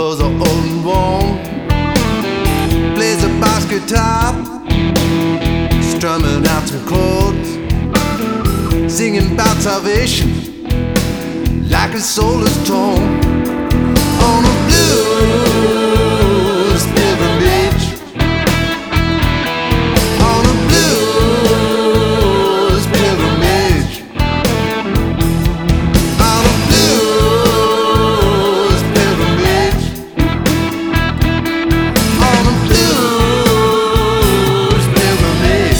clothes are old and worn. Plays a bass guitar, strumming out some chords, singing about salvation like his soul is torn on a blues pilgrimage. On a blues pilgrimage. On a blues pilgrimage. On a blues pilgrimage.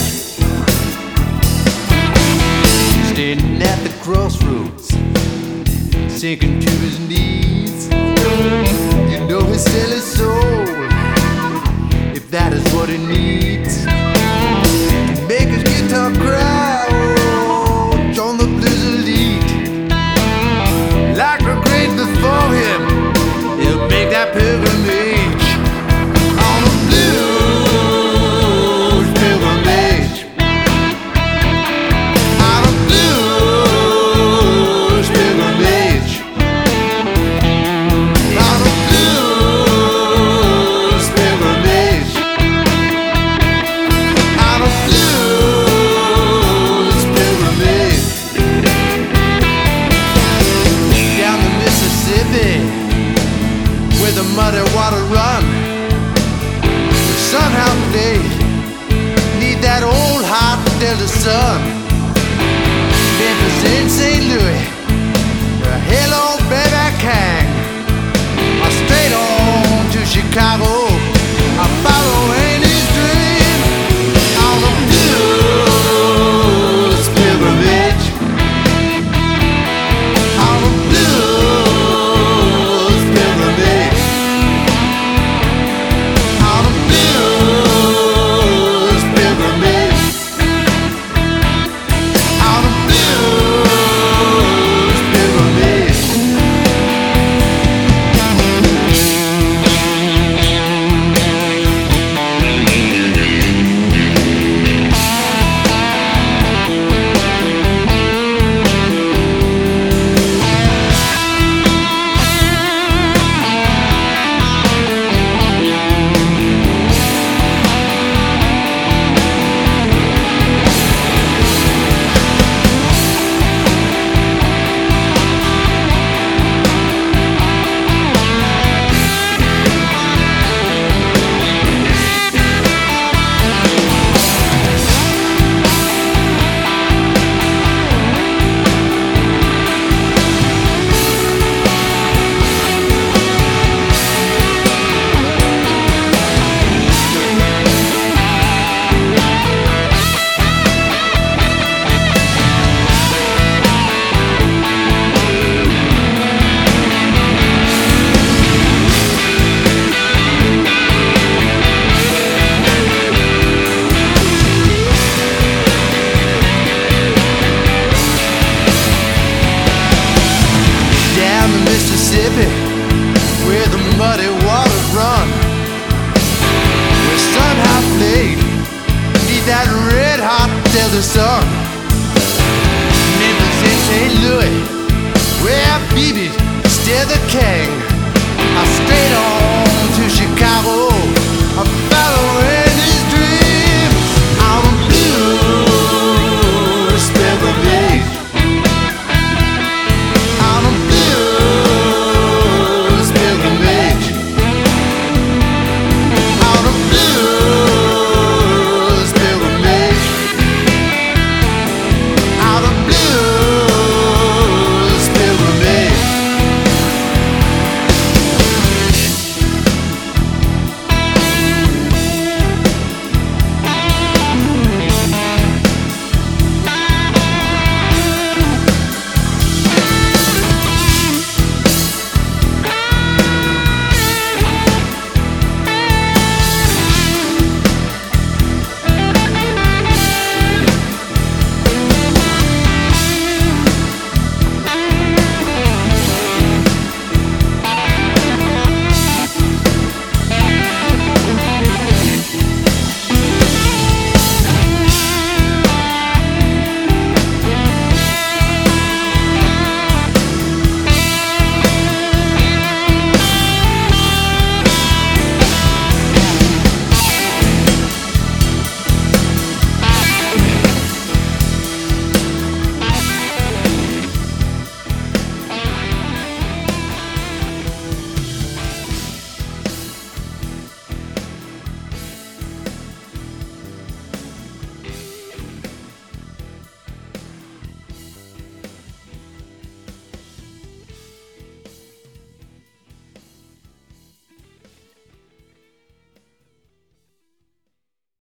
Standing at the crossroads, sinking to his knees. You know he's still his soul, if that is what he needs. Make his guitar cry, oh, John the Blues Elite. Like the great before him, he'll make that pilgrimage. On a blues pilgrimage. On a blues pilgrimage. On a blues pilgrimage. On a blues pilgrimage. Down the Mississippi, where the muddy water run, somehow they need that old hot Delta sun. Memphis and St. Louis, hello baby Kang. Straight on to Chicago, I follow Andy's dream. On a blues pilgrimage. On a blues pilgrimage. On a blues pilgrimage. On a blues pilgrimage. Down the Mississippi, where the muddy waters run, where somehow played beneath that red hot Delta sun. Memphis and St. Louis, where BB's still the king. I straight on to Chicago.